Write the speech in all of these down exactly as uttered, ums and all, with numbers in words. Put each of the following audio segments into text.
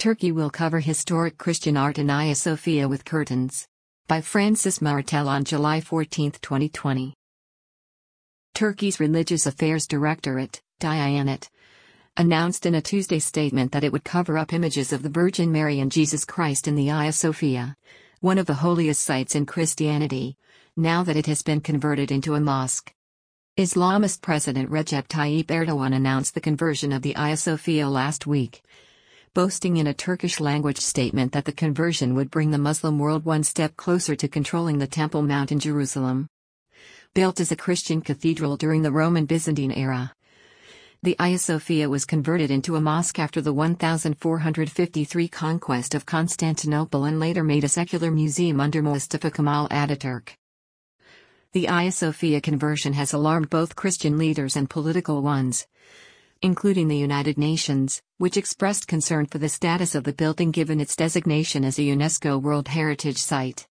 Turkey will cover historic Christian art in Hagia Sophia with curtains. By Francis Martel on July fourteenth, twenty twenty. Turkey's Religious Affairs Directorate, Diyanet, announced in a Tuesday statement that it would cover up images of the Virgin Mary and Jesus Christ in the Hagia Sophia, one of the holiest sites in Christianity, now that it has been converted into a mosque. Islamist President Recep Tayyip Erdogan announced the conversion of the Hagia Sophia last week, boasting in a Turkish-language statement that the conversion would bring the Muslim world one step closer to controlling the Temple Mount in Jerusalem. Built as a Christian cathedral during the Roman Byzantine era, the Hagia Sophia was converted into a mosque after the fourteen fifty-three conquest of Constantinople and later made a secular museum under Mustafa Kemal Ataturk. The Hagia Sophia conversion has alarmed both Christian leaders and political ones, including the United Nations, which expressed concern for the status of the building given its designation as a UNESCO World Heritage Site.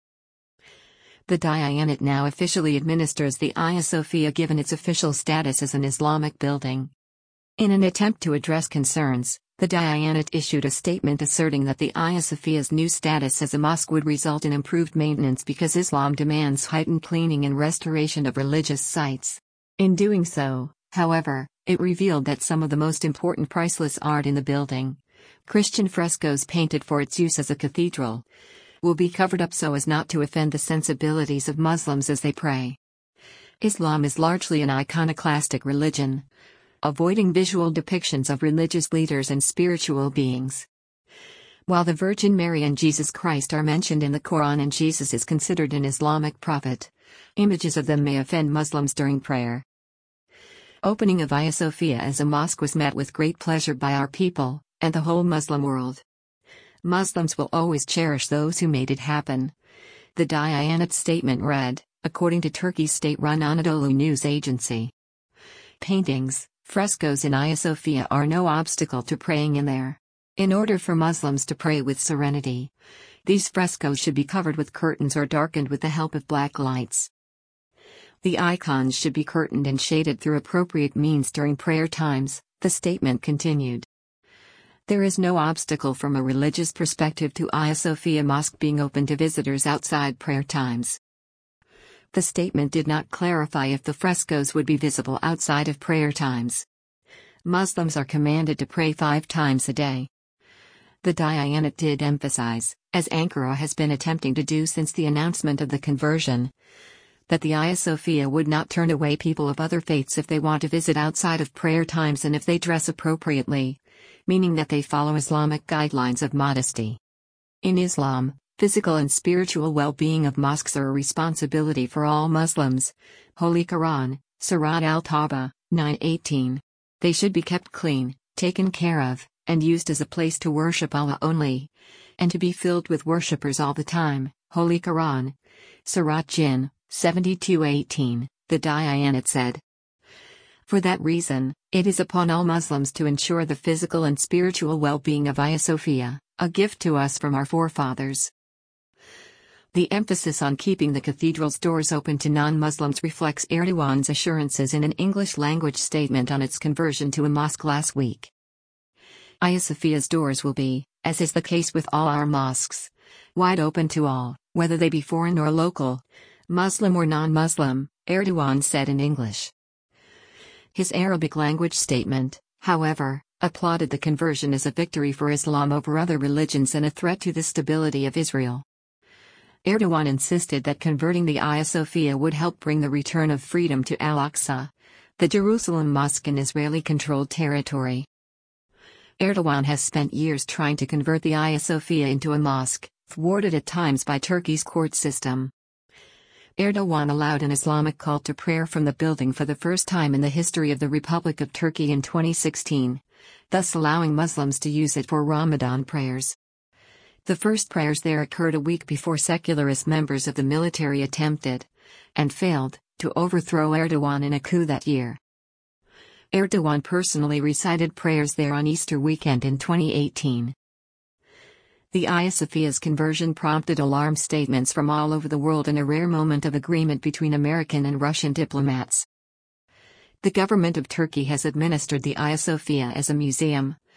The Diyanet now officially administers the Hagia Sophia given its official status as an Islamic building. In an attempt to address concerns, the Diyanet issued a statement asserting that the Hagia Sophia's new status as a mosque would result in improved maintenance because Islam demands heightened cleaning and restoration of religious sites. In doing so, however, it revealed that some of the most important priceless art in the building, Christian frescoes painted for its use as a cathedral, will be covered up so as not to offend the sensibilities of Muslims as they pray. Islam is largely an iconoclastic religion, avoiding visual depictions of religious leaders and spiritual beings. While the Virgin Mary and Jesus Christ are mentioned in the Quran and Jesus is considered an Islamic prophet, images of them may offend Muslims during prayer. Opening of Hagia Sophia as a mosque was met with great pleasure by our people, and the whole Muslim world. Muslims will always cherish those who made it happen. The Diyanet statement read, according to Turkey's state-run Anadolu news agency. Paintings, frescoes in Hagia Sophia are no obstacle to praying in there. In order for Muslims to pray with serenity, these frescoes should be covered with curtains or darkened with the help of black lights. The icons should be curtained and shaded through appropriate means during prayer times, the statement continued. There is no obstacle from a religious perspective to Hagia Sophia Mosque being open to visitors outside prayer times. The statement did not clarify if the frescoes would be visible outside of prayer times. Muslims are commanded to pray five times a day. The Diyanet did emphasize, as Ankara has been attempting to do since the announcement of the conversion, that the Hagia Sophia would not turn away people of other faiths if they want to visit outside of prayer times and if they dress appropriately, meaning that they follow Islamic guidelines of modesty. In Islam, physical and spiritual well-being of mosques are a responsibility for all Muslims. Holy Quran, Surat al-Tawbah, nine eighteen. They should be kept clean, taken care of, and used as a place to worship Allah only, and to be filled with worshippers all the time. Holy Quran, Surat Jinn, seventy-two eighteen, the Diyanet said. For that reason, it is upon all Muslims to ensure the physical and spiritual well-being of Hagia Sophia, a gift to us from our forefathers. The emphasis on keeping the cathedral's doors open to non-Muslims reflects Erdogan's assurances in an English-language statement on its conversion to a mosque last week. Hagia Sophia's doors will be, as is the case with all our mosques, wide open to all, whether they be foreign or local, Muslim or non-Muslim, Erdogan said in English. His Arabic-language statement, however, applauded the conversion as a victory for Islam over other religions and a threat to the stability of Israel. Erdogan insisted that converting the Hagia Sophia would help bring the return of freedom to Al-Aqsa, the Jerusalem mosque in Israeli-controlled territory. Erdogan has spent years trying to convert the Hagia Sophia into a mosque, thwarted at times by Turkey's court system. Erdogan allowed an Islamic call to prayer from the building for the first time in the history of the Republic of Turkey in twenty sixteen, thus allowing Muslims to use it for Ramadan prayers. The first prayers there occurred a week before secularist members of the military attempted, and failed, to overthrow Erdogan in a coup that year. Erdogan personally recited prayers there on Easter weekend in twenty eighteen. The Hagia Sophia's conversion prompted alarm statements from all over the world in a rare moment of agreement between American and Russian diplomats. The government of Turkey has administered the Hagia Sophia as a museum,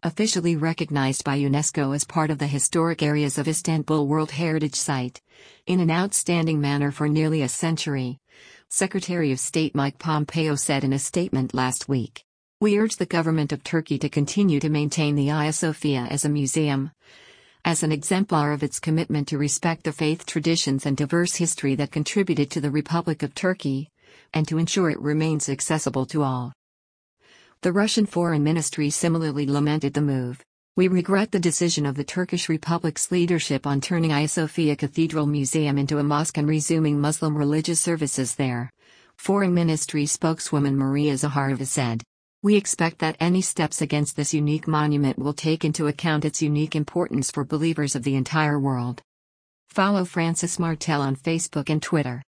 Officially recognized by UNESCO as part of the Historic Areas of Istanbul World Heritage Site, in an outstanding manner for nearly a century, Secretary of State Mike Pompeo said in a statement last week. We urge the government of Turkey to continue to maintain the Hagia Sophia as a museum, as an exemplar of its commitment to respect the faith traditions and diverse history that contributed to the Republic of Turkey, and to ensure it remains accessible to all. The Russian Foreign Ministry similarly lamented the move. We regret the decision of the Turkish Republic's leadership on turning Hagia Sophia Cathedral Museum into a mosque and resuming Muslim religious services there, Foreign Ministry spokeswoman Maria Zaharova said. We expect that any steps against this unique monument will take into account its unique importance for believers of the entire world. Follow Francis Martel on Facebook and Twitter.